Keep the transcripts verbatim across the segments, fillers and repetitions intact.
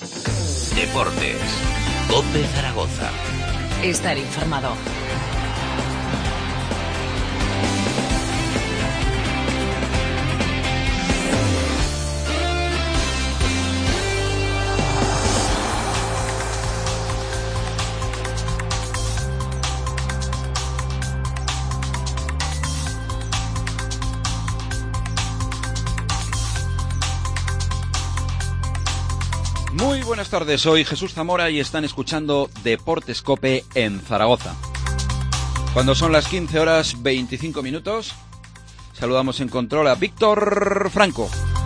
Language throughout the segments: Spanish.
Deportes. COPE Zaragoza. Estar informado. Muy buenas tardes, soy Jesús Zamora y están escuchando Deportes COPE en Zaragoza. Cuando son las quince horas veinticinco minutos, saludamos en control a Víctor Franco.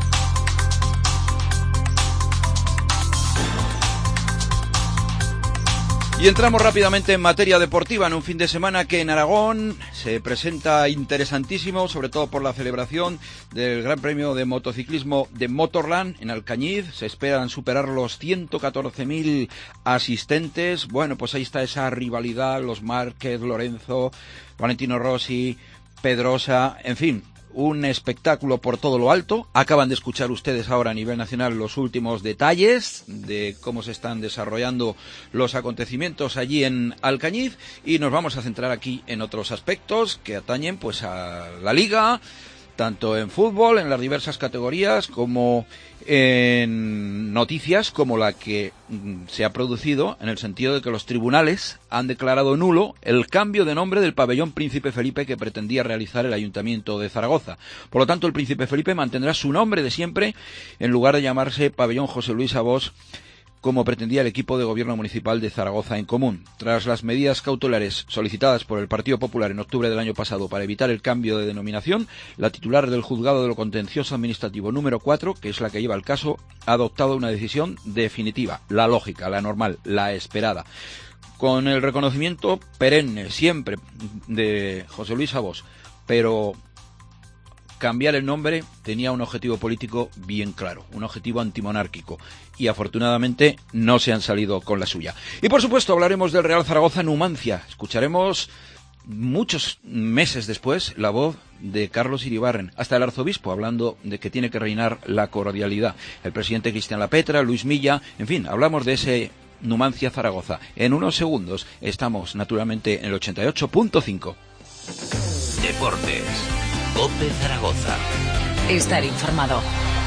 Y entramos rápidamente en materia deportiva en un fin de semana que en Aragón se presenta interesantísimo, sobre todo por la celebración del Gran Premio de Motociclismo de Motorland en Alcañiz. Se esperan superar los ciento catorce mil asistentes. Bueno, pues ahí está esa rivalidad, los Márquez, Lorenzo, Valentino Rossi, Pedrosa, en fin. Un espectáculo por todo lo alto. Acaban de escuchar ustedes ahora a nivel nacional los últimos detalles de cómo se están desarrollando los acontecimientos allí en Alcañiz y nos vamos a centrar aquí en otros aspectos que atañen pues a la liga, tanto en fútbol, en las diversas categorías, como en noticias como la que se ha producido en el sentido de que los tribunales han declarado nulo el cambio de nombre del pabellón Príncipe Felipe que pretendía realizar el Ayuntamiento de Zaragoza. Por lo tanto, el Príncipe Felipe mantendrá su nombre de siempre en lugar de llamarse pabellón José Luis Abós, como pretendía el equipo de gobierno municipal de Zaragoza en Común. Tras las medidas cautelares solicitadas por el Partido Popular en octubre del año pasado para evitar el cambio de denominación, la titular del Juzgado de lo Contencioso Administrativo número cuatro, que es la que lleva el caso, ha adoptado una decisión definitiva, la lógica, la normal, la esperada. Con el reconocimiento perenne, siempre, de José Luis Abós, pero cambiar el nombre tenía un objetivo político bien claro, un objetivo antimonárquico, y afortunadamente no se han salido con la suya. Y por supuesto hablaremos del Real Zaragoza Numancia. Escucharemos muchos meses después la voz de Carlos Iribarren, hasta el arzobispo hablando de que tiene que reinar la cordialidad, el presidente Cristian Lapetra, Luis Milla, en fin, hablamos de ese Numancia Zaragoza. En unos segundos estamos naturalmente en el ochenta y ocho punto cinco. Deportes. COPE Zaragoza. Estar informado.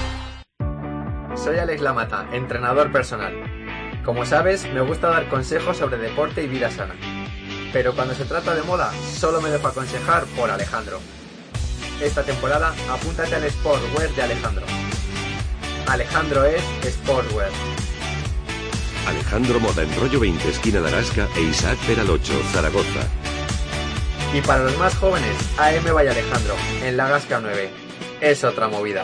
Soy Alex Lamata, entrenador personal. Como sabes, me gusta dar consejos sobre deporte y vida sana. Pero cuando se trata de moda, solo me dejo aconsejar por Alejandro. Esta temporada, apúntate al Sportwear de Alejandro. Alejandro es Sportwear. Alejandro Moda en Rollo veinte, esquina de Arasca, e Isaac Peral ocho, Zaragoza. Y para los más jóvenes, A M Valle Alejandro, en la Gasca nueve. Es otra movida.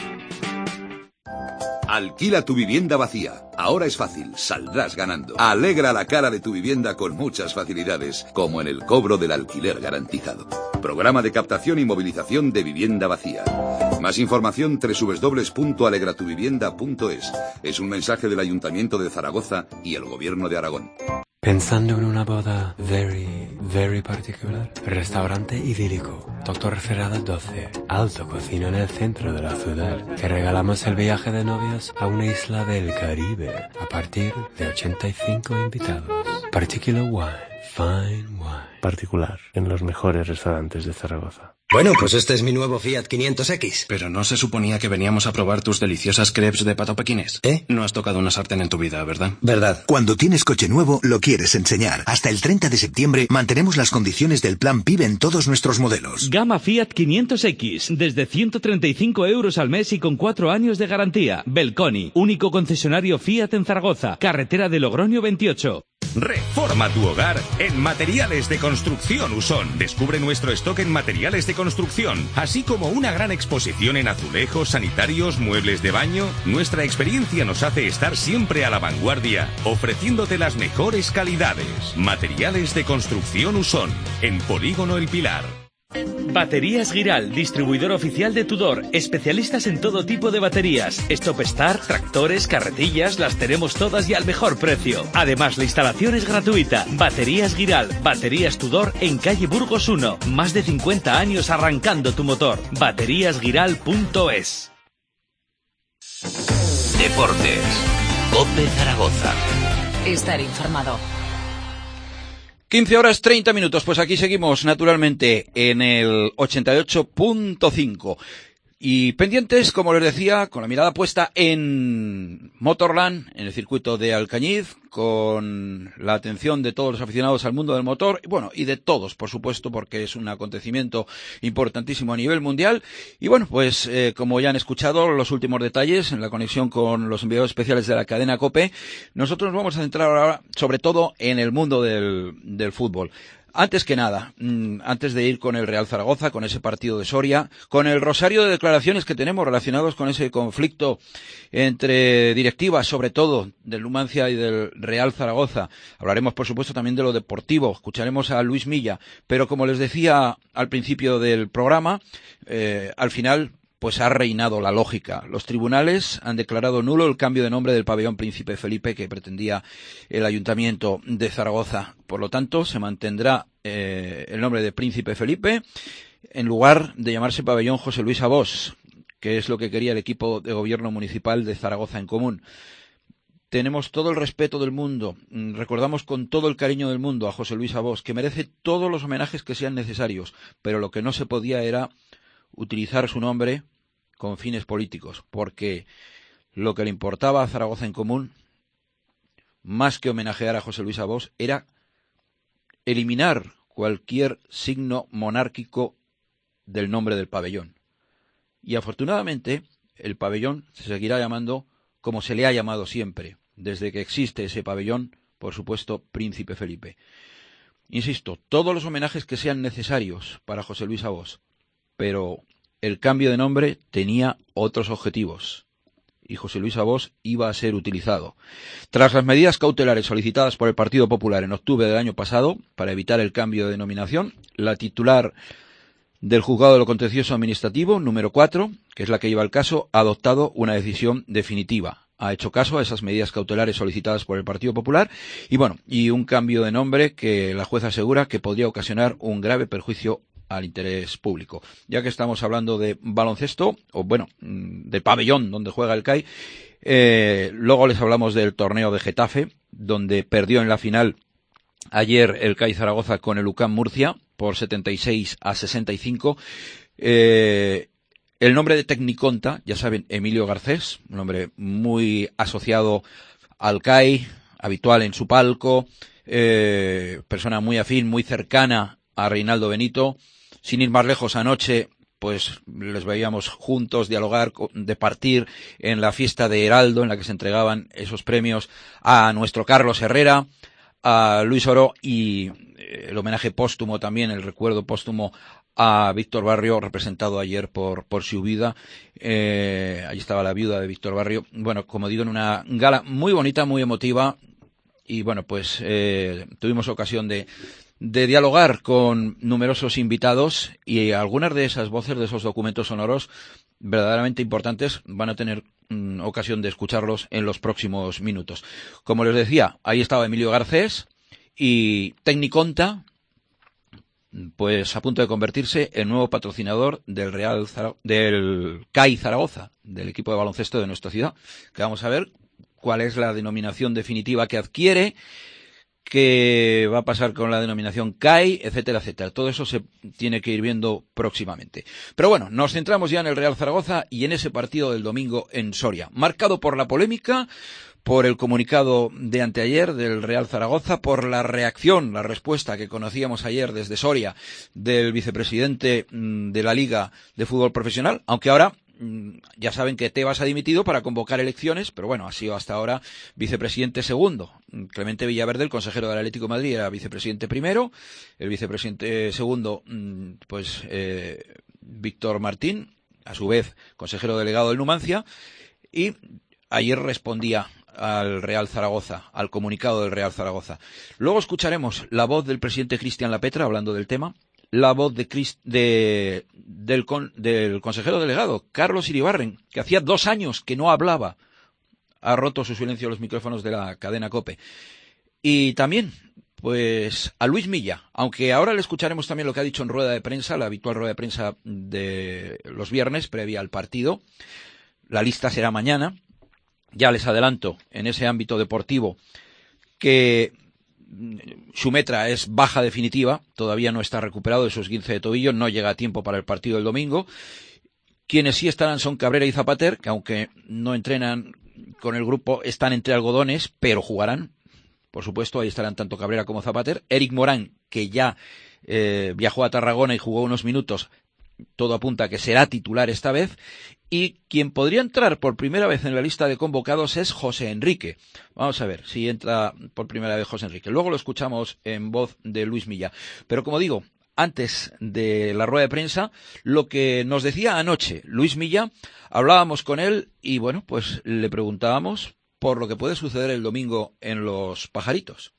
Alquila tu vivienda vacía. Ahora es fácil, saldrás ganando. Alegra la cara de tu vivienda con muchas facilidades, como en el cobro del alquiler garantizado. Programa de captación y movilización de vivienda vacía. Más información doble u doble u doble u punto alegra tu vivienda punto es. Es un mensaje del Ayuntamiento de Zaragoza y el Gobierno de Aragón. Pensando en una boda very, very particular. Restaurante idílico. Doctor Ferrada doce. Alto cocina en el centro de la ciudad. Te regalamos el viaje de novios a una isla del Caribe. A partir de ochenta y cinco invitados. Particular wine. Fine wine. Particular. En los mejores restaurantes de Zaragoza. Bueno, pues este es mi nuevo Fiat quinientos equis. Pero no se suponía que veníamos a probar tus deliciosas crepes de pato pequinés. ¿Eh? No has tocado una sartén en tu vida, ¿verdad? Verdad. Cuando tienes coche nuevo, lo quieres enseñar. Hasta el treinta de septiembre mantenemos las condiciones del plan P I B en todos nuestros modelos. Gama Fiat quinientos equis, desde ciento treinta y cinco euros al mes y con cuatro años de garantía. Belconi, único concesionario Fiat en Zaragoza. Carretera de Logroño veintiocho. Reforma tu hogar en Materiales de Construcción Usón. Descubre nuestro stock en materiales de construcción, así como una gran exposición en azulejos, sanitarios, muebles de baño. Nuestra experiencia nos hace estar siempre a la vanguardia, ofreciéndote las mejores calidades. Materiales de Construcción Usón, en Polígono El Pilar. Baterías Giral, distribuidor oficial de Tudor, especialistas en todo tipo de baterías, Stop Start, tractores, carretillas, las tenemos todas y al mejor precio. Además, la instalación es gratuita. Baterías Giral, baterías Tudor en calle Burgos uno, más de cincuenta años arrancando tu motor. baterías giral punto es. Deportes. COPE Zaragoza. Estar informado. quince horas treinta minutos, pues aquí seguimos naturalmente en el ochenta y ocho punto cinco. Y pendientes, como les decía, con la mirada puesta en Motorland, en el circuito de Alcañiz, con la atención de todos los aficionados al mundo del motor, bueno, y de todos, por supuesto, porque es un acontecimiento importantísimo a nivel mundial. Y bueno, pues eh, como ya han escuchado los últimos detalles en la conexión con los enviados especiales de la cadena COPE, nosotros nos vamos a centrar ahora sobre todo en el mundo del, del fútbol. Antes que nada, antes de ir con el Real Zaragoza, con ese partido de Soria, con el rosario de declaraciones que tenemos relacionados con ese conflicto entre directivas, sobre todo del Numancia y del Real Zaragoza, hablaremos por supuesto también de lo deportivo, escucharemos a Luis Milla, pero como les decía al principio del programa, eh, al final pues ha reinado la lógica. Los tribunales han declarado nulo el cambio de nombre del pabellón Príncipe Felipe que pretendía el Ayuntamiento de Zaragoza. Por lo tanto, se mantendrá eh, el nombre de Príncipe Felipe en lugar de llamarse pabellón José Luis Abós, que es lo que quería el equipo de gobierno municipal de Zaragoza en Común. Tenemos todo el respeto del mundo, recordamos con todo el cariño del mundo a José Luis Abós, que merece todos los homenajes que sean necesarios, pero lo que no se podía era utilizar su nombre con fines políticos, porque lo que le importaba a Zaragoza en Común, más que homenajear a José Luis Abós, era eliminar cualquier signo monárquico del nombre del pabellón. Y afortunadamente, el pabellón se seguirá llamando como se le ha llamado siempre, desde que existe ese pabellón, por supuesto, Príncipe Felipe. Insisto, todos los homenajes que sean necesarios para José Luis Abós, pero el cambio de nombre tenía otros objetivos y José Luis Abós iba a ser utilizado. Tras las medidas cautelares solicitadas por el Partido Popular en octubre del año pasado para evitar el cambio de denominación, la titular del Juzgado de lo Contencioso Administrativo, número cuatro, que es la que lleva el caso, ha adoptado una decisión definitiva. Ha hecho caso a esas medidas cautelares solicitadas por el Partido Popular y bueno, y un cambio de nombre que la jueza asegura que podría ocasionar un grave perjuicio al interés público. Ya que estamos hablando de baloncesto, o bueno, del pabellón donde juega el C A I, eh, luego les hablamos del torneo de Getafe, donde perdió en la final ayer el C A I Zaragoza con el U C A M Murcia por setenta y seis a sesenta y cinco. Eh, el nombre de Tecniconta, ya saben, Emilio Garcés, un hombre muy asociado al C A I, habitual en su palco, eh, persona muy afín, muy cercana a Reinaldo Benito. Sin ir más lejos, anoche pues les veíamos juntos dialogar, departir en la fiesta de Heraldo, en la que se entregaban esos premios a nuestro Carlos Herrera, a Luis Oro y el homenaje póstumo también, el recuerdo póstumo a Víctor Barrio, representado ayer por, por su viuda. Eh, allí estaba la viuda de Víctor Barrio. Bueno, como digo, en una gala muy bonita, muy emotiva. Y bueno, pues eh, tuvimos ocasión de de dialogar con numerosos invitados y algunas de esas voces, de esos documentos sonoros verdaderamente importantes, van a tener mm, ocasión de escucharlos en los próximos minutos. Como les decía, ahí estaba Emilio Garcés y Tecniconta, pues a punto de convertirse en nuevo patrocinador del Real Zara- del C A I Zaragoza, del equipo de baloncesto de nuestra ciudad, que vamos a ver cuál es la denominación definitiva que adquiere, qué va a pasar con la denominación C A I, etcétera, etcétera. Todo eso se tiene que ir viendo próximamente. Pero bueno, nos centramos ya en el Real Zaragoza y en ese partido del domingo en Soria, marcado por la polémica, por el comunicado de anteayer del Real Zaragoza, por la reacción, la respuesta que conocíamos ayer desde Soria del vicepresidente de la Liga de Fútbol Profesional, aunque ahora ya saben que Tebas ha dimitido para convocar elecciones, pero bueno, ha sido hasta ahora vicepresidente segundo. Clemente Villaverde, el consejero del Atlético de Madrid, era vicepresidente primero, el vicepresidente segundo, pues eh, Víctor Martín, a su vez consejero delegado del Numancia, y ayer respondía al Real Zaragoza, al comunicado del Real Zaragoza. Luego escucharemos la voz del presidente Cristian Lapetra hablando del tema, la voz de, Christ, de del, con, del consejero delegado, Carlos Iribarren, que hacía dos años que no hablaba, ha roto su silencio los micrófonos de la cadena COPE. Y también, pues, a Luis Milla, aunque ahora le escucharemos también lo que ha dicho en rueda de prensa, la habitual rueda de prensa de los viernes, previa al partido. La lista será mañana. ya les adelanto, en ese ámbito deportivo, que Xumetra es baja definitiva, todavía no está recuperado de su esguince de tobillo, no llega a tiempo para el partido del domingo. Quienes sí estarán son Cabrera y Zapater, que aunque no entrenan con el grupo, están entre algodones, pero jugarán. Por supuesto, ahí estarán tanto Cabrera como Zapater. Eric Morán, que ya eh, viajó a Tarragona y jugó unos minutos, todo apunta a que será titular esta vez. Y quien podría entrar por primera vez en la lista de convocados es José Enrique. Vamos a ver si entra por primera vez José Enrique. Luego lo escuchamos en voz de Luis Milla. Pero como digo, antes de la rueda de prensa, lo que nos decía anoche Luis Milla, hablábamos con él y bueno, pues le preguntábamos por lo que puede suceder el domingo en los Pajaritos.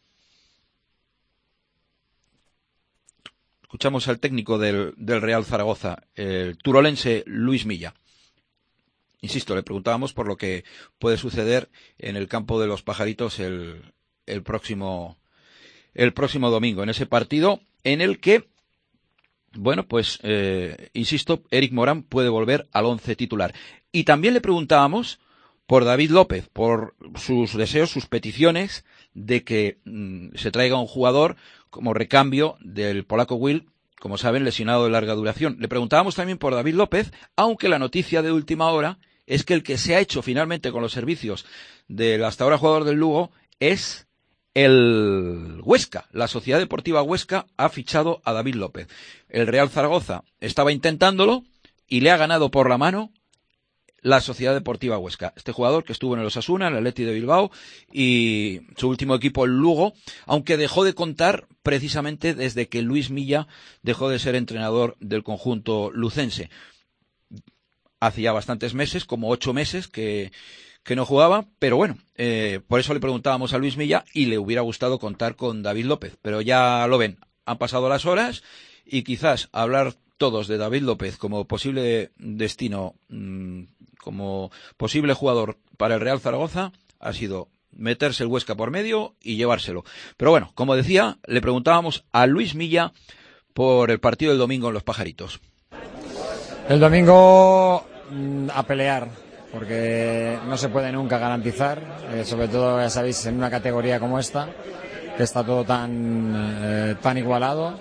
Escuchamos al técnico del, del Real Zaragoza, el turolense Luis Milla. Insisto, le preguntábamos por lo que puede suceder en el campo de los Pajaritos el, el próximo, el próximo domingo, en ese partido en el que, bueno, pues, eh, insisto, Eric Morán puede volver al once titular. Y también le preguntábamos por David López, por sus deseos, sus peticiones de que mmm, se traiga un jugador como recambio del polaco Will, como saben, lesionado de larga duración. Le preguntábamos también por David López, aunque la noticia de última hora es que el que se ha hecho finalmente con los servicios del hasta ahora jugador del Lugo es el Huesca. La Sociedad Deportiva Huesca ha fichado a David López. El Real Zaragoza estaba intentándolo y le ha ganado por la mano la Sociedad Deportiva Huesca. Este jugador que estuvo en el Osasuna, en el Athletic de Bilbao y su último equipo, el Lugo, aunque dejó de contar precisamente desde que Luis Milla dejó de ser entrenador del conjunto lucense. Hace ya bastantes meses, como ocho meses que, que no jugaba, pero bueno, eh, por eso le preguntábamos a Luis Milla y le hubiera gustado contar con David López, pero ya lo ven, han pasado las horas y quizás hablar todos de David López como posible destino, mmm, como posible jugador para el Real Zaragoza, ha sido meterse el Huesca por medio y llevárselo. Pero bueno, como decía, le preguntábamos a Luis Milla por el partido del domingo en los Pajaritos. El domingo a pelear, porque no se puede nunca garantizar, eh, sobre todo, ya sabéis, en una categoría como esta, que está todo tan, eh, tan igualado,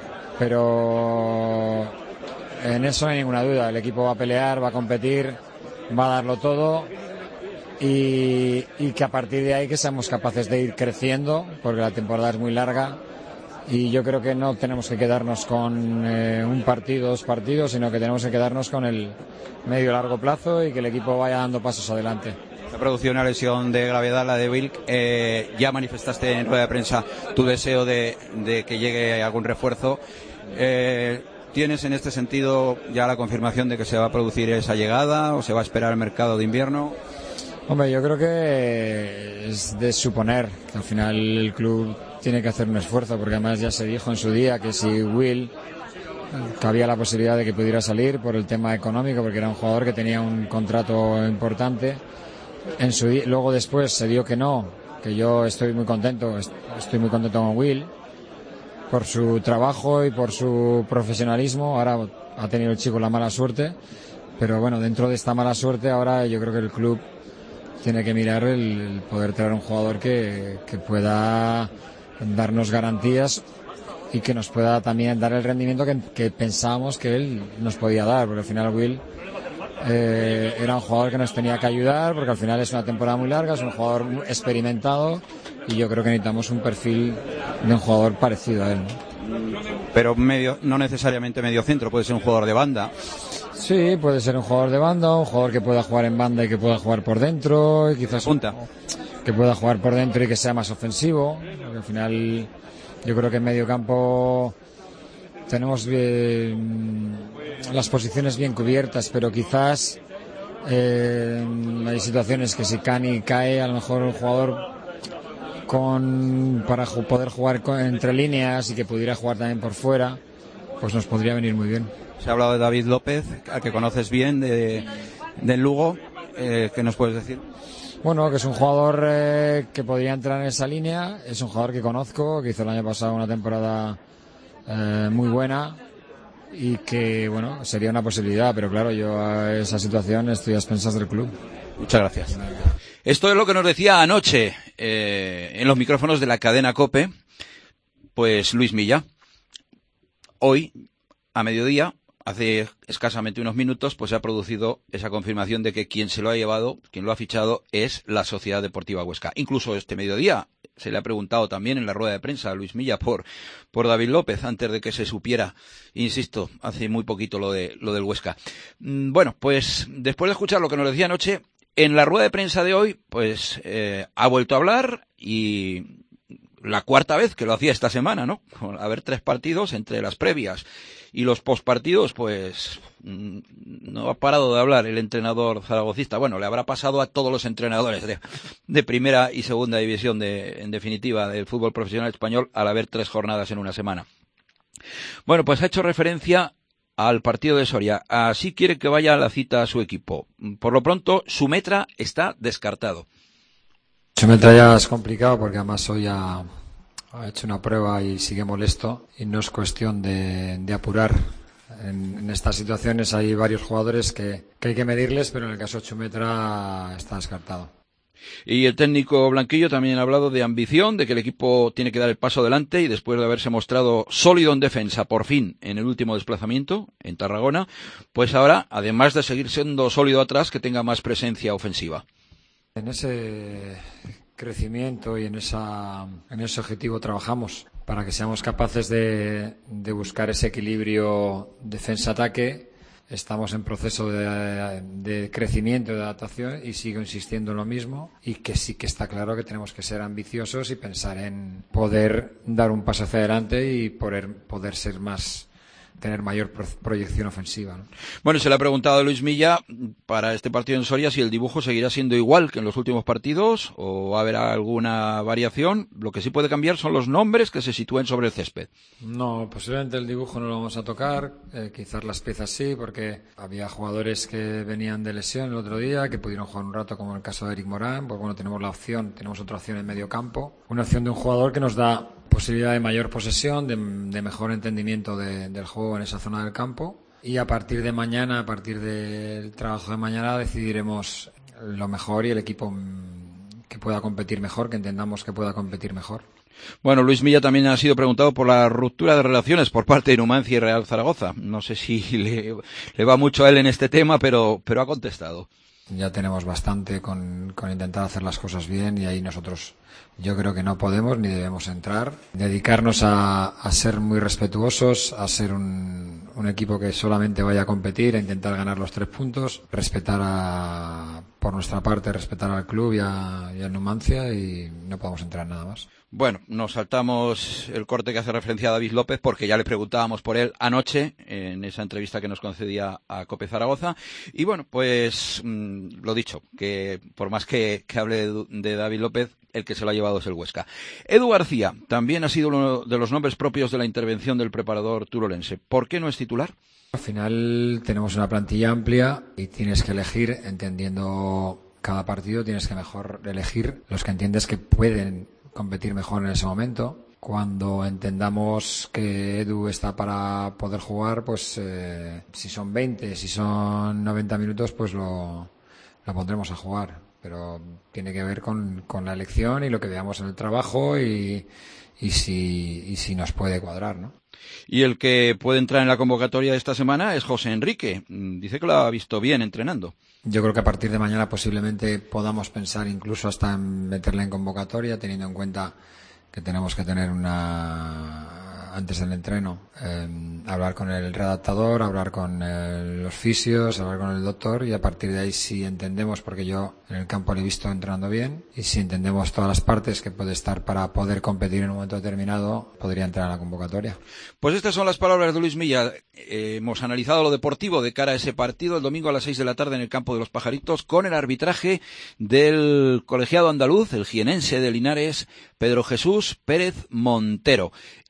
pero en eso no hay ninguna duda. El equipo va a pelear, va a competir, va a darlo todo y, y que a partir de ahí que seamos capaces de ir creciendo, porque la temporada es muy larga. Y yo creo que no tenemos que quedarnos con eh, un partido, dos partidos, sino que tenemos que quedarnos con el medio y largo plazo y que el equipo vaya dando pasos adelante. Se ha producido una lesión de gravedad, la de Wilk. Eh, ya manifestaste en rueda de prensa tu deseo de, de que llegue algún refuerzo. Eh, ¿Tienes en este sentido ya la confirmación de que se va a producir esa llegada o se va a esperar el mercado de invierno? Hombre, yo creo que es de suponer que al final el club tiene que hacer un esfuerzo, porque además ya se dijo en su día que si Will, que había la posibilidad de que pudiera salir por el tema económico, porque era un jugador que tenía un contrato importante. En su día, luego después se dio que no, que yo estoy muy contento, estoy muy contento con Will por su trabajo y por su profesionalismo. Ahora ha tenido el chico la mala suerte, pero bueno, dentro de esta mala suerte ahora yo creo que el club tiene que mirar el, el poder traer un jugador que, que pueda darnos garantías y que nos pueda también dar el rendimiento que, que pensábamos que él nos podía dar, porque al final Will eh, era un jugador que nos tenía que ayudar, porque al final es una temporada muy larga, es un jugador experimentado y yo creo que necesitamos un perfil de un jugador parecido a él. Pero medio, no necesariamente medio centro, puede ser un jugador de banda. Sí, puede ser un jugador de banda, un jugador que pueda jugar en banda y que pueda jugar por dentro, y quizás punta. que pueda jugar por dentro y que sea más ofensivo, porque al final yo creo que en medio campo tenemos bien, las posiciones bien cubiertas, pero quizás eh, hay situaciones que si Cani cae, a lo mejor un jugador con para ju- poder jugar con, entre líneas y que pudiera jugar también por fuera, pues nos podría venir muy bien. Se ha hablado de David López, al que conoces bien, de, del Lugo. Eh, ¿Qué nos puedes decir? Bueno, que es un jugador eh, que podría entrar en esa línea. Es un jugador que conozco, que hizo el año pasado una temporada eh, muy buena y que, bueno, sería una posibilidad. Pero claro, yo a esa situación estoy a expensas del club. Muchas gracias. Esto es lo que nos decía anoche eh, en los micrófonos de la cadena COPE, pues Luis Milla. Hoy, a mediodía, hace escasamente unos minutos, pues se ha producido esa confirmación de que quien se lo ha llevado, quien lo ha fichado, es la Sociedad Deportiva Huesca. Incluso este mediodía se le ha preguntado también en la rueda de prensa a Luis Milla por, por David López, antes de que se supiera, insisto, hace muy poquito lo de, lo del Huesca. Bueno, pues después de escuchar lo que nos decía anoche, en la rueda de prensa de hoy, pues eh, ha vuelto a hablar y la cuarta vez que lo hacía esta semana, ¿no? A ver, tres partidos entre las previas y los postpartidos, pues no ha parado de hablar el entrenador zaragocista. Bueno, le habrá pasado a todos los entrenadores de, de primera y segunda división, de, en definitiva, del fútbol profesional español, al haber tres jornadas en una semana. Bueno, pues ha hecho referencia al partido de Soria. Así quiere que vaya a la cita a su equipo. Por lo pronto, Sumetra está descartado. Sumetra ya es complicado porque además hoy ha, ha hecho una prueba y sigue molesto y no es cuestión de, de apurar. En, en estas situaciones hay varios jugadores que, que hay que medirles, pero en el caso de Sumetra está descartado. Y el técnico blanquillo también ha hablado de ambición, de que el equipo tiene que dar el paso adelante y después de haberse mostrado sólido en defensa, por fin, en el último desplazamiento, en Tarragona, pues ahora, además de seguir siendo sólido atrás, que tenga más presencia ofensiva. En ese crecimiento y en, esa, en ese objetivo trabajamos para que seamos capaces de, de buscar ese equilibrio defensa-ataque. Estamos en proceso de, de crecimiento, de adaptación y sigo insistiendo en lo mismo y que sí que está claro que tenemos que ser ambiciosos y pensar en poder dar un paso hacia adelante y poder, poder ser más, tener mayor proyección ofensiva, ¿no? Bueno, se le ha preguntado a Luis Milla para este partido en Soria si el dibujo seguirá siendo igual que en los últimos partidos o va a haber alguna variación. Lo que sí puede cambiar son los nombres que se sitúen sobre el césped. No, posiblemente el dibujo no lo vamos a tocar, eh, quizás las piezas sí, porque había jugadores que venían de lesión el otro día, que pudieron jugar un rato, como en el caso de Eric Morán. Pues bueno, tenemos la opción, tenemos otra opción en medio campo, una opción de un jugador que nos da posibilidad de mayor posesión, de, de mejor entendimiento de, del juego en esa zona del campo, y a partir de mañana, a partir del trabajo de mañana, decidiremos lo mejor y el equipo que pueda competir mejor, que entendamos que pueda competir mejor. Bueno, Luis Milla también ha sido preguntado por la ruptura de relaciones por parte de Numancia y Real Zaragoza. No sé si le, le va mucho a él en este tema, pero, pero ha contestado. Ya tenemos bastante con, con intentar hacer las cosas bien y ahí nosotros yo creo que no podemos ni debemos entrar. Dedicarnos a, a ser muy respetuosos, a ser un, un equipo que solamente vaya a competir, a intentar ganar los tres puntos, respetar a, por nuestra parte, respetar al club y a, y a Numancia y no podemos entrar nada más. Bueno, nos saltamos el corte que hace referencia a David López porque ya le preguntábamos por él anoche en esa entrevista que nos concedía a COPE Zaragoza. Y bueno, pues mmm, lo dicho, que por más que, que hable de, de David López, el que se lo ha llevado es el Huesca. Edu García también ha sido uno de los nombres propios de la intervención del preparador turolense. ¿Por qué no es titular? Al final tenemos una plantilla amplia y tienes que elegir, entendiendo cada partido, tienes que mejor elegir los que entiendes que pueden competir mejor en ese momento. Cuando entendamos que Edu está para poder jugar, pues eh, si son veinte, si son noventa minutos, pues lo, lo pondremos a jugar. Pero tiene que ver con, con la elección y lo que veamos en el trabajo y, y, si, y si nos puede cuadrar, ¿no? Y el que puede entrar en la convocatoria de esta semana es José Enrique. Dice que lo ha visto bien entrenando. Yo creo que a partir de mañana posiblemente podamos pensar incluso hasta en meterle en convocatoria, teniendo en cuenta que tenemos que tener una, antes del entreno, eh, hablar con el redactador, hablar con eh, los fisios, hablar con el doctor y a partir de ahí si entendemos, porque yo en el campo le he visto entrenando bien y si entendemos todas las partes que puede estar para poder competir en un momento determinado, podría entrar a la convocatoria. Pues estas son las palabras de Luis Milla. Eh, hemos analizado lo deportivo de cara a ese partido el domingo a las seis de la tarde en el campo de los Pajaritos con el arbitraje del colegiado andaluz, el jienense de Linares, Pedro Jesús Pérez Montero.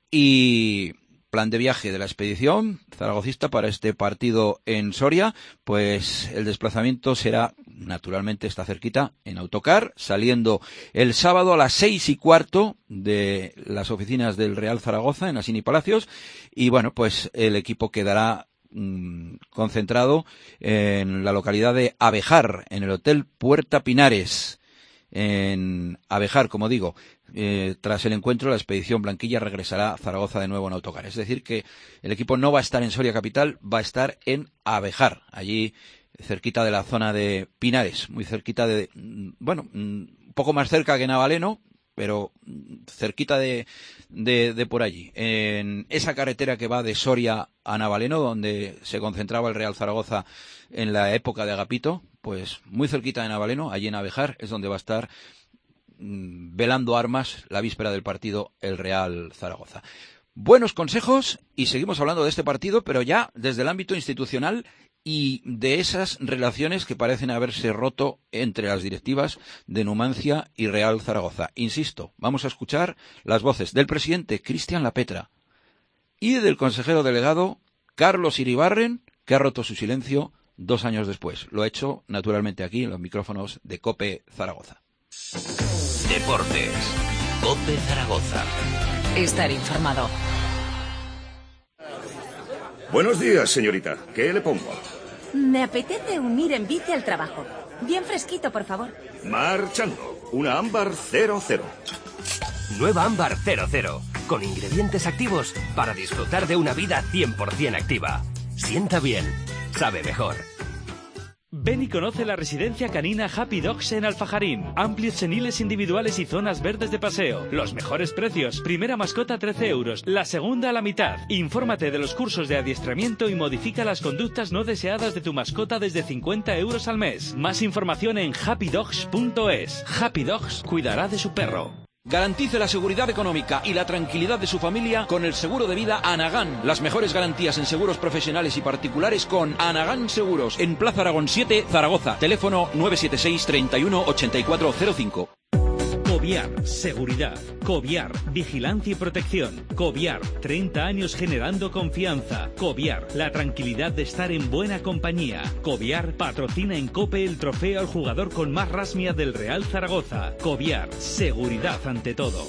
Y plan de viaje de la expedición zaragocista para este partido en Soria, pues el desplazamiento será, naturalmente está cerquita, en autocar, saliendo el sábado a las seis y cuarto de las oficinas del Real Zaragoza en Asini Palacios y bueno, pues el equipo quedará mmm, concentrado en la localidad de Abejar, en el Hotel Puerta Pinares. en Abejar, como digo. Eh, tras el encuentro, la expedición blanquilla regresará a Zaragoza de nuevo en autocar. Es decir, que el equipo no va a estar en Soria capital, va a estar en Abejar, allí cerquita de la zona de Pinares, muy cerquita de, bueno, un poco más cerca que Navaleno, pero cerquita de, de, de por allí, en esa carretera que va de Soria a Navaleno, donde se concentraba el Real Zaragoza en la época de Agapito, pues muy cerquita de Navaleno, allí en Abejar, es donde va a estar mmm, velando armas la víspera del partido el Real Zaragoza. Buenos consejos, y seguimos hablando de este partido, pero ya desde el ámbito institucional y de esas relaciones que parecen haberse roto entre las directivas de Numancia y Real Zaragoza. Insisto, vamos a escuchar las voces del presidente Cristian Lapetra y del consejero delegado Carlos Iribarren, que ha roto su silencio dos años después. Lo ha hecho, naturalmente, aquí en los micrófonos de COPE Zaragoza. Deportes. COPE Zaragoza. Estar informado. Buenos días, señorita. ¿Qué le pongo? Me apetece un ir en bici al trabajo. Bien fresquito, por favor. Marchando. Una ámbar cero cero. Nueva ámbar cero cero. Con ingredientes activos para disfrutar de una vida cien por ciento activa. Sienta bien. Sabe mejor. Ven y conoce la residencia canina Happy Dogs en Alfajarín. Amplios seniles individuales y zonas verdes de paseo. Los mejores precios. Primera mascota trece euros. La segunda a la mitad. Infórmate de los cursos de adiestramiento y modifica las conductas no deseadas de tu mascota desde cincuenta euros al mes. Más información en happy dogs punto es. Happy Dogs cuidará de su perro. Garantice la seguridad económica y la tranquilidad de su familia con el seguro de vida Anagán. Las mejores garantías en seguros profesionales y particulares con Anagán Seguros. En Plaza Aragón siete, Zaragoza. Teléfono nueve siete seis, treinta y uno, ochenta y cuatro cero cinco. Coviar, seguridad. Coviar, vigilancia y protección. Coviar, treinta años generando confianza. Coviar, la tranquilidad de estar en buena compañía. Coviar patrocina en COPE el trofeo al jugador con más rasmia del Real Zaragoza. Coviar, seguridad ante todo.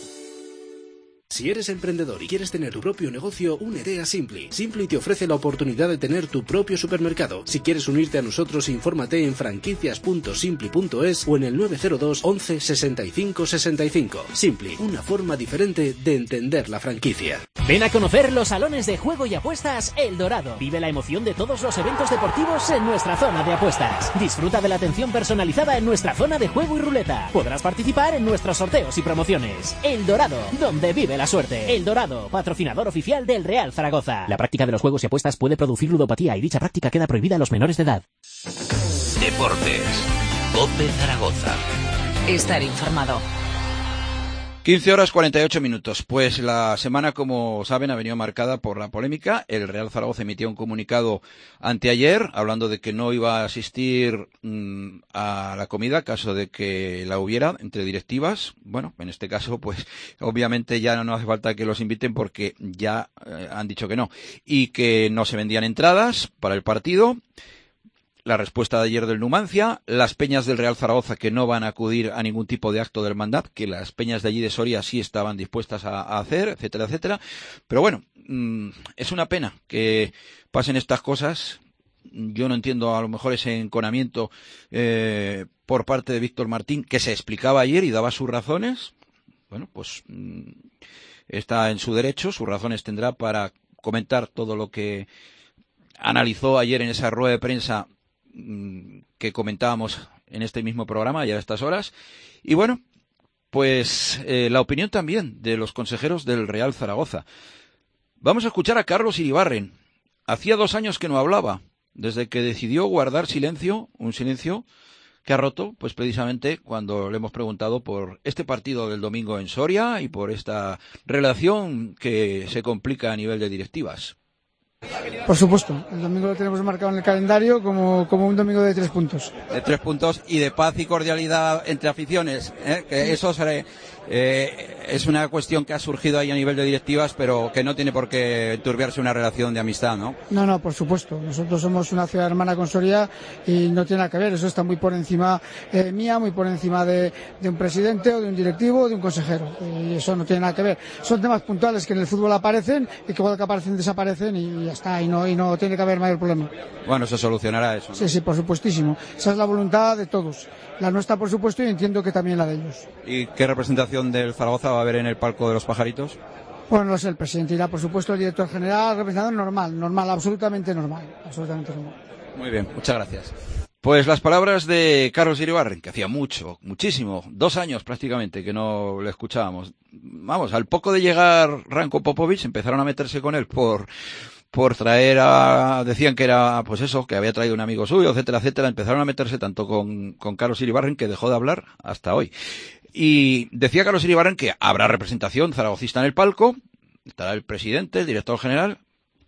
Si eres emprendedor y quieres tener tu propio negocio, únete a Simply. Simply te ofrece la oportunidad de tener tu propio supermercado. Si quieres unirte a nosotros, infórmate en franquicias punto simply punto es o en el nueve cero dos, once, sesenta y cinco, sesenta y cinco. Simply, una forma diferente de entender la franquicia. Ven a conocer los salones de juego y apuestas El Dorado. Vive la emoción de todos los eventos deportivos en nuestra zona de apuestas. Disfruta de la atención personalizada en nuestra zona de juego y ruleta. Podrás participar en nuestros sorteos y promociones. El Dorado, donde vive la suerte. El Dorado, patrocinador oficial del Real Zaragoza. La práctica de los juegos y apuestas puede producir ludopatía y dicha práctica queda prohibida a los menores de edad. Deportes. COPE Zaragoza. Estar informado. quince horas cuarenta y ocho minutos. Pues la semana, como saben, ha venido marcada por la polémica. El Real Zaragoza emitió un comunicado anteayer hablando de que no iba a asistir mmm, a la comida, caso de que la hubiera entre directivas. Bueno, en este caso, pues obviamente ya no hace falta que los inviten porque ya eh, han dicho que no. Y que no se vendían entradas para el partido. La respuesta de ayer del Numancia, las peñas del Real Zaragoza que no van a acudir a ningún tipo de acto del Mandap, que las peñas de allí de Soria sí estaban dispuestas a, a hacer, etcétera, etcétera. Pero bueno, mmm, es una pena que pasen estas cosas. Yo no entiendo a lo mejor ese enconamiento eh, por parte de Víctor Martín, que se explicaba ayer y daba sus razones. Bueno, pues mmm, está en su derecho, sus razones tendrá para comentar todo lo que analizó ayer en esa rueda de prensa que comentábamos en este mismo programa ya a estas horas. Y bueno, pues eh, la opinión también de los consejeros del Real Zaragoza. Vamos a escuchar a Carlos Iribarren. Hacía dos años que no hablaba, desde que decidió guardar silencio, un silencio que ha roto, pues precisamente cuando le hemos preguntado por este partido del domingo en Soria y por esta relación que se complica a nivel de directivas. Por supuesto, el domingo lo tenemos marcado en el calendario como, como un domingo de tres puntos. De tres puntos y de paz y cordialidad entre aficiones, ¿eh? Que eso se, eh, es una cuestión que ha surgido ahí a nivel de directivas, pero que no tiene por qué turbiarse una relación de amistad, ¿no? No, no, por supuesto. Nosotros somos una ciudad hermana con Soria y no tiene nada que ver. Eso está muy por encima eh, mía, muy por encima de, de un presidente o de un directivo o de un consejero. Y eso no tiene nada que ver. Son temas puntuales que en el fútbol aparecen y que cuando aparecen desaparecen y ya está, y no, y no tiene que haber mayor problema. Bueno, se solucionará eso, ¿no? Sí, sí, por supuestísimo. Esa es la voluntad de todos. La nuestra, por supuesto, y entiendo que también la de ellos. ¿Y qué representación del Zaragoza va a haber en el palco de los pajaritos? Bueno, no sé, el presidente irá, por supuesto, el director general, representador normal, normal, absolutamente normal, absolutamente normal. Muy bien, muchas gracias. Pues las palabras de Carlos Iribarren, que hacía mucho, muchísimo, dos años prácticamente que no le escuchábamos. Vamos, al poco de llegar Ranko Popovic empezaron a meterse con él por por traer a, decían que era, pues eso, que había traído un amigo suyo, etcétera, etcétera. Empezaron a meterse tanto con, con Carlos Iribarren que dejó de hablar hasta hoy. Y decía Carlos Iribarren que habrá representación zaragocista en el palco, estará el presidente, el director general,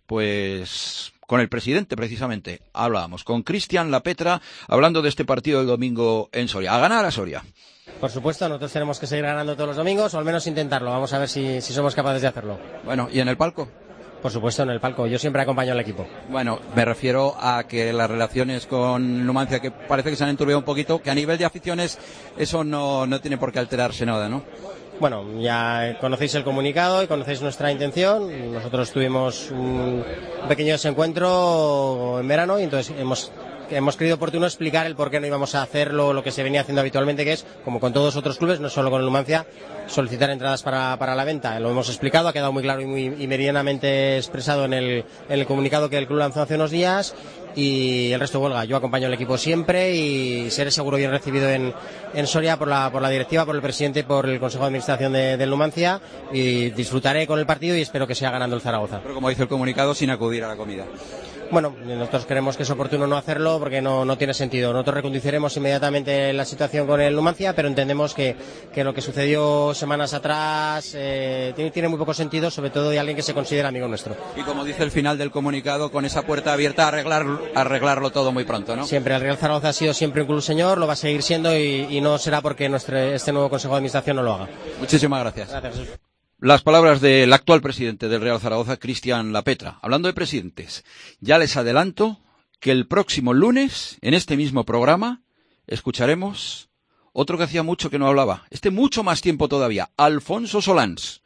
pues con el presidente precisamente hablábamos, con Cristian Lapetra, hablando de este partido del domingo en Soria. A ganar a Soria. Por supuesto, nosotros tenemos que seguir ganando todos los domingos, o al menos intentarlo. Vamos a ver si, si somos capaces de hacerlo. Bueno, ¿y en el palco? Por supuesto, en el palco. Yo siempre acompaño al equipo. Bueno, me refiero a que las relaciones con Numancia, que parece que se han enturbiado un poquito, que a nivel de aficiones eso no, no tiene por qué alterarse nada, ¿no? Bueno, ya conocéis el comunicado y conocéis nuestra intención. Nosotros tuvimos un pequeño desencuentro en verano y entonces hemos... hemos creído oportuno explicar el por qué no íbamos a hacerlo, lo que se venía haciendo habitualmente, que es, como con todos otros clubes, no solo con el Numancia, solicitar entradas para, para la venta. Lo hemos explicado, ha quedado muy claro y muy y meridianamente expresado en el, en el comunicado que el club lanzó hace unos días, y el resto huelga. Yo acompaño al equipo siempre y seré seguro bien recibido en, en Soria por la, por la directiva, por el presidente, por el Consejo de Administración de, del Numancia, y disfrutaré con el partido y espero que siga ganando el Zaragoza. Pero como dice el comunicado, sin acudir a la comida. Bueno, nosotros creemos que es oportuno no hacerlo porque no, no tiene sentido. Nosotros reconduciremos inmediatamente la situación con el Numancia, pero entendemos que, que lo que sucedió semanas atrás eh, tiene, tiene muy poco sentido, sobre todo de alguien que se considera amigo nuestro. Y como dice el final del comunicado, con esa puerta abierta a arreglar, a arreglarlo todo muy pronto, ¿no? Siempre, el Real Zaragoza ha sido siempre un club señor, lo va a seguir siendo y, y no será porque nuestro, este nuevo Consejo de Administración no lo haga. Muchísimas gracias. Gracias. Las palabras del actual presidente del Real Zaragoza, Cristian Lapetra. Hablando de presidentes, ya les adelanto que el próximo lunes, en este mismo programa, escucharemos otro que hacía mucho que no hablaba, este mucho más tiempo todavía, Alfonso Solans.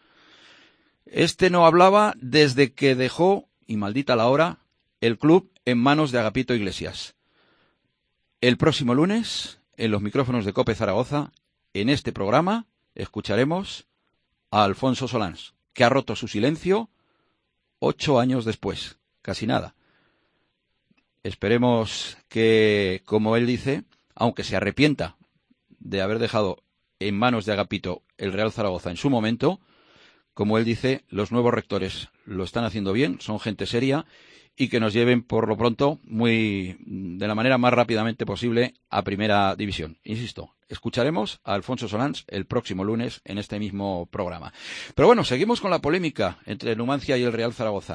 Este no hablaba desde que dejó, y maldita la hora, el club en manos de Agapito Iglesias. El próximo lunes, en los micrófonos de COPE Zaragoza, en este programa, escucharemos a Alfonso Solans, que ha roto su silencio ocho años después, casi nada. Esperemos que, como él dice, aunque se arrepienta de haber dejado en manos de Agapito el Real Zaragoza en su momento, como él dice, los nuevos rectores lo están haciendo bien, son gente seria, y que nos lleven por lo pronto muy de la manera más rápidamente posible a Primera División. Insisto, escucharemos a Alfonso Solans el próximo lunes en este mismo programa. Pero bueno, seguimos con la polémica entre Numancia y el Real Zaragoza.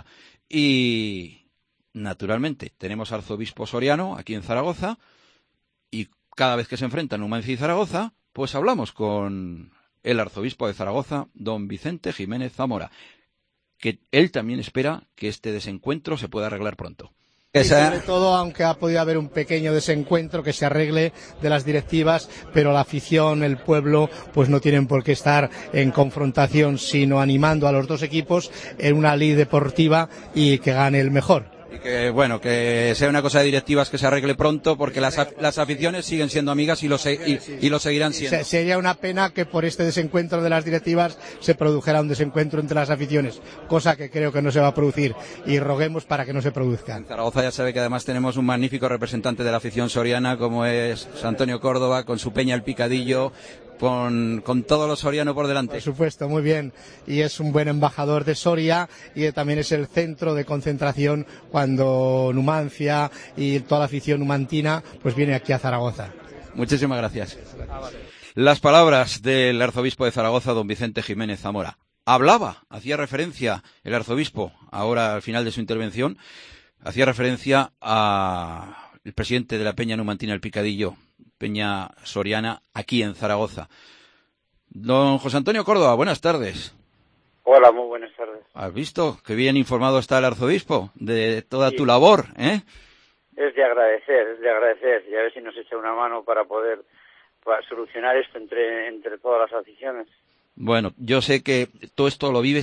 Y naturalmente tenemos arzobispo soriano aquí en Zaragoza, y cada vez que se enfrentan Numancia y Zaragoza, pues hablamos con el arzobispo de Zaragoza, don Vicente Jiménez Zamora, que él también espera que este desencuentro se pueda arreglar pronto. Y sobre todo, aunque ha podido haber un pequeño desencuentro, que se arregle de las directivas, pero la afición, el pueblo, pues no tienen por qué estar en confrontación, sino animando a los dos equipos en una ley deportiva y que gane el mejor. Y que, bueno, que sea una cosa de directivas que se arregle pronto, porque las, las aficiones siguen siendo amigas y lo, se, y, y lo seguirán siendo. Sería una pena que por este desencuentro de las directivas se produjera un desencuentro entre las aficiones, cosa que creo que no se va a producir, y roguemos para que no se produzca. En Zaragoza ya sabe que además tenemos un magnífico representante de la afición soriana, como es Antonio Córdoba, con su Peña El Picadillo, Con, con todo lo soriano por delante. Por supuesto, muy bien. Y es un buen embajador de Soria, y también es el centro de concentración cuando Numancia y toda la afición numantina pues viene aquí a Zaragoza. Muchísimas gracias. Las palabras del arzobispo de Zaragoza, don Vicente Jiménez Zamora. Hablaba, hacía referencia el arzobispo, ahora al final de su intervención, hacía referencia al presidente de la Peña Numantina El Picadillo, Peña Soriana, aquí en Zaragoza. Don José Antonio Córdoba, buenas tardes. Hola, muy buenas tardes. ¿Has visto qué bien informado está el arzobispo de toda sí. tu labor, eh? Es de agradecer, es de agradecer, y a ver si nos echa una mano para poder para solucionar esto entre, entre todas las aficiones. Bueno, yo sé que todo esto lo vives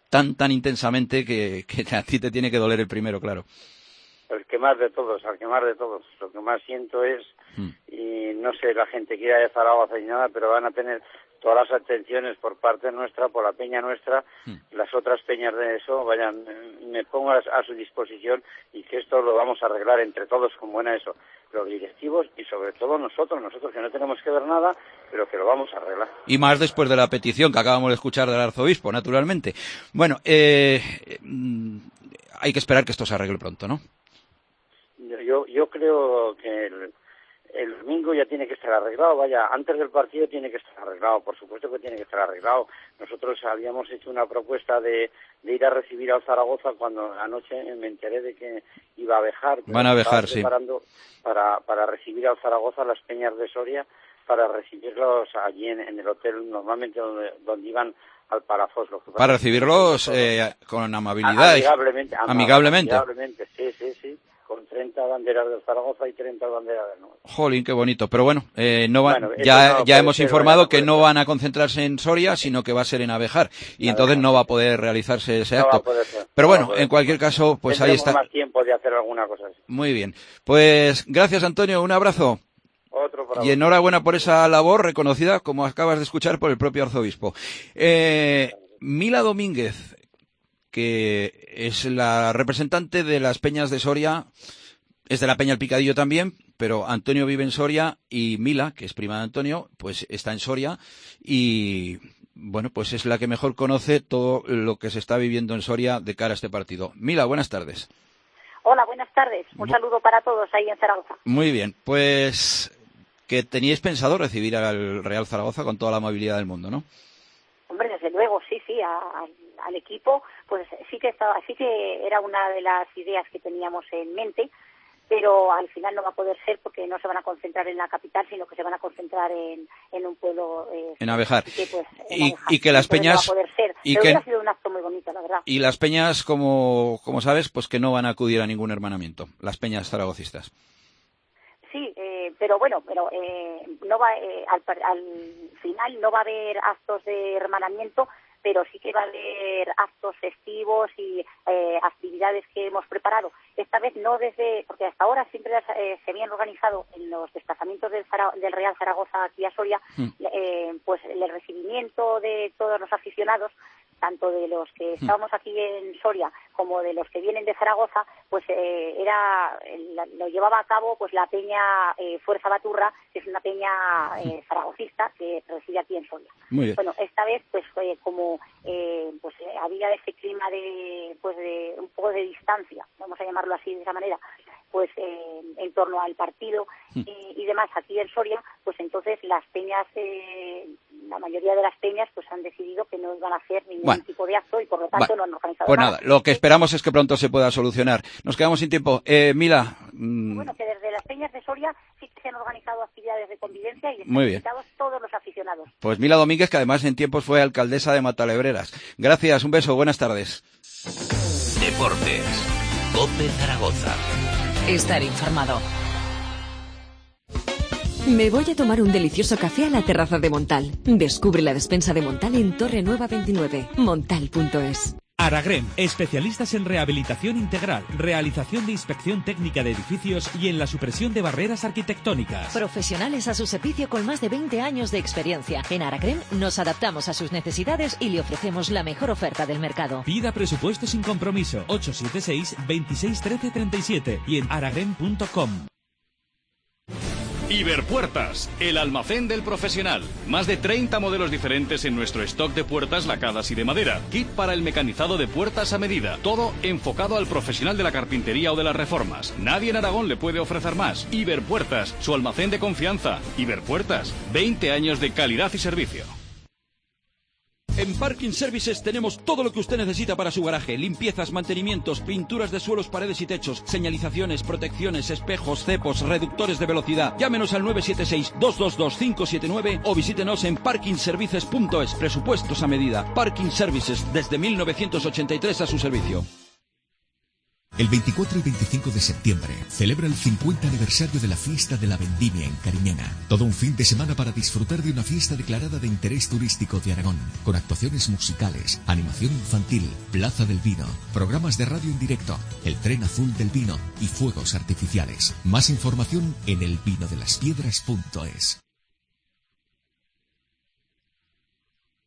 tan, tan intensamente que, que a ti te tiene que doler el primero, claro. El que más de todos, al que más de todos. Lo que más siento es, mm. y no sé la gente que irá de Zaragoza ni nada, pero van a tener todas las atenciones por parte nuestra, por la peña nuestra, mm. las otras peñas de eso, vayan, me pongo a, a su disposición y que esto lo vamos a arreglar entre todos con buena eso, los directivos y sobre todo nosotros, nosotros que no tenemos que ver nada, pero que lo vamos a arreglar. Y más después de la petición que acabamos de escuchar del arzobispo, naturalmente. Bueno, eh, hay que esperar que esto se arregle pronto, ¿no? Yo, yo creo que el, el domingo ya tiene que estar arreglado, vaya, antes del partido tiene que estar arreglado, por supuesto que tiene que estar arreglado. Nosotros habíamos hecho una propuesta de, de ir a recibir al Zaragoza cuando anoche me enteré de que iba a Béjar. Van a Béjar, sí. Preparando para, para recibir al Zaragoza las peñas de Soria, para recibirlos allí en, en el hotel, normalmente donde, donde iban al Palafós. Lo que para recibirlos eh, con amabilidad. Amigablemente. Amigablemente. Amigablemente, sí, sí, sí. Con treinta banderas del Zaragoza y treinta banderas del Nuevo. Jolín, qué bonito. Pero bueno, eh, no va, bueno ya, no ya hemos ser, informado no que no van a concentrarse en Soria, sino que va a ser en Abéjar. Y entonces no va a poder realizarse ese acto. No Pero no bueno, en cualquier caso, pues ahí está. Más tiempo de hacer alguna cosa así. Muy bien. Pues gracias, Antonio. Un abrazo. Otro para y enhorabuena por esa labor reconocida, como acabas de escuchar, por el propio arzobispo. Eh, Mila Domínguez, que es la representante de las peñas de Soria, es de la Peña El Picadillo también, pero Antonio vive en Soria y Mila, que es prima de Antonio, pues está en Soria y, bueno, pues es la que mejor conoce todo lo que se está viviendo en Soria de cara a este partido. Mila, buenas tardes. Hola, buenas tardes. Un saludo para todos ahí en Zaragoza. Muy bien, pues que teníais pensado recibir al Real Zaragoza con toda la amabilidad del mundo, ¿no? Hombre, desde luego, sí, sí, a, a, al equipo, pues sí que estaba, sí que era una de las ideas que teníamos en mente, pero al final no va a poder ser porque no se van a concentrar en la capital, sino que se van a concentrar en, en un pueblo eh, en Abéjar. Y que, pues, en y, Abéjar. y que las peñas no va a poder ser. y pero que hubiera sido un acto muy bonito, la verdad. Y las peñas, como como sabes, pues que no van a acudir a ningún hermanamiento, las peñas zaragocistas. Sí, eh, pero bueno, pero eh, no va eh, al, al final no va a haber actos de hermanamiento, pero sí que va a haber actos festivos y eh, actividades que hemos preparado. Esta vez no desde, porque hasta ahora siempre eh, se habían organizado en los desplazamientos del, Zara, del Real Zaragoza aquí a Soria, mm. eh, pues el recibimiento de todos los aficionados, tanto de los que estábamos aquí en Soria como de los que vienen de Zaragoza, pues eh, era lo llevaba a cabo pues la peña eh, Fuerza Baturra, que es una peña eh, zaragocista que reside aquí en Soria. Muy bien. Bueno, esta vez pues eh, como eh, pues eh, había ese clima de pues de un poco de distancia, vamos a llamarlo así de esa manera, pues eh, en torno al partido y, y demás aquí en Soria, pues entonces las peñas, eh, la mayoría de las peñas pues han decidido que no iban a hacer ningún bueno, tipo de acto y por lo tanto bueno, no han organizado pues nada. Pues nada, lo que esperamos es que pronto se pueda solucionar. Nos quedamos sin tiempo. Eh, Mila. Mmm... Bueno, que desde las peñas de Soria sí que se han organizado actividades de convivencia y están invitados todos los aficionados. Pues Mila Domínguez, que además en tiempos fue alcaldesa de Matalebreras. Gracias, un beso, buenas tardes. Deportes. COPE Zaragoza. Estar informado. Me voy a tomar un delicioso café a la terraza de Montal. Descubre la despensa de Montal en Torre Nueva veintinueve. Montal punto es. Aragrem, especialistas en rehabilitación integral, realización de inspección técnica de edificios y en la supresión de barreras arquitectónicas. Profesionales a su servicio con más de veinte años de experiencia. En Aragrem nos adaptamos a sus necesidades y le ofrecemos la mejor oferta del mercado. Pida presupuesto sin compromiso. ocho siete seis, veintiséis trece treinta y siete y en aragrem punto com. Iberpuertas, el almacén del profesional. Más de treinta modelos diferentes en nuestro stock de puertas lacadas y de madera. Kit para el mecanizado de puertas a medida. Todo enfocado al profesional de la carpintería o de las reformas. Nadie en Aragón le puede ofrecer más. Iberpuertas, su almacén de confianza. Iberpuertas, veinte años de calidad y servicio. En Parking Services tenemos todo lo que usted necesita para su garaje. Limpiezas, mantenimientos, pinturas de suelos, paredes y techos, señalizaciones, protecciones, espejos, cepos, reductores de velocidad. Llámenos al nueve siete seis, dos dos dos, cinco siete nueve o visítenos en parking services punto es. Presupuestos a medida. Parking Services, desde mil novecientos ochenta y tres a su servicio. El veinticuatro y veinticinco de septiembre celebra el cincuenta aniversario de la fiesta de la vendimia en Cariñena. Todo un fin de semana para disfrutar de una fiesta declarada de interés turístico de Aragón, con actuaciones musicales, animación infantil, plaza del vino, programas de radio en directo, el tren azul del vino y fuegos artificiales. Más información en el vino de las piedras punto es.